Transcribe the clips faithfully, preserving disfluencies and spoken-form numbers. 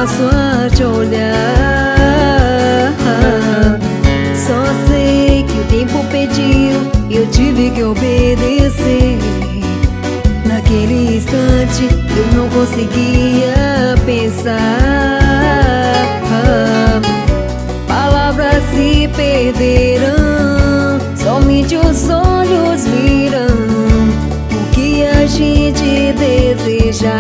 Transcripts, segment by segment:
posso te olhar. Só sei que o tempo pediu e eu tive que obedecer. Naquele instante eu não conseguia pensar. Palavras se perderão, somente os olhos virão o que a gente desejava.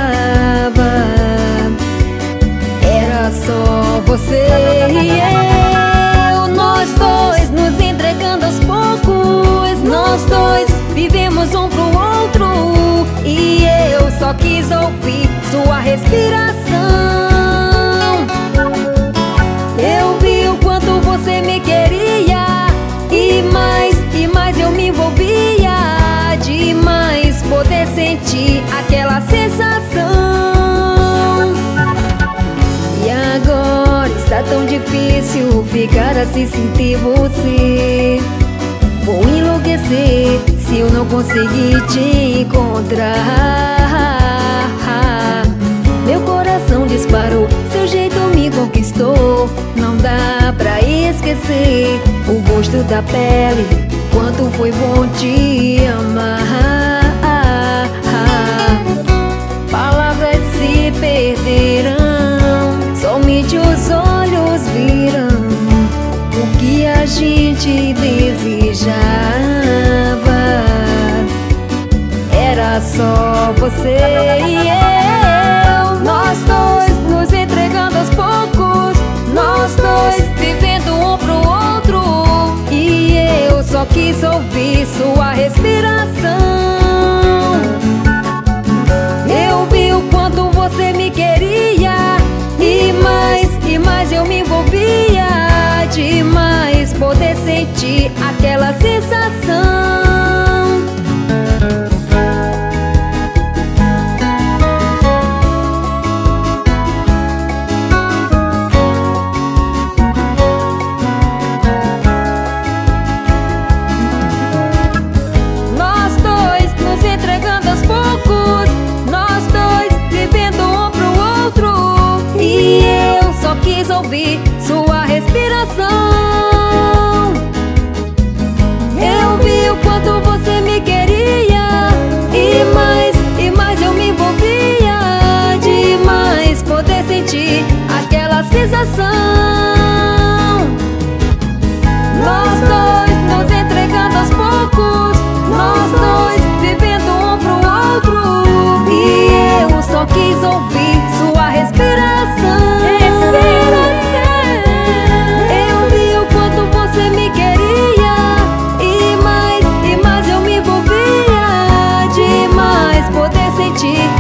Era só você e eu, nós dois nos entregando aos poucos. Nós dois vivemos um pro outro e eu só quis ouvir sua respiração. Eu vi o quanto você me queria e mais e mais eu me envolvia demais poder sentir aquela sensação. E agora está tão difícil ficar assim sem ter você. Vou enlouquecer se eu não conseguir te encontrar. Meu coração disparou, seu jeito me conquistou. Não dá pra esquecer o gosto da pele, quanto foi bom te amar. Palavras se perderão, somente os olhos virão o que a gente desejava. Era só você e eu, nós dois nos entregando aos poucos. Nós dois vivendo um pro outro e eu só quis ouvir sua respiração. Eu vi o quanto você me queria e mais e mais eu me envolvia demais poder sentir aquela sensação. Nós dois nos entregando aos poucos, nós dois vivendo um pro outro e eu só quis ouvir sua respiração. Eu vi o quanto você me queria e mais e mais eu me envolvia demais poder sentir aquela sensação. Nós dois nos entregando aos poucos, nós dois vivendo um pro outro e eu só quis ouvir sua respiração. Eu vi o quanto você me queria e mais e mais eu me envolvia demais poder sentir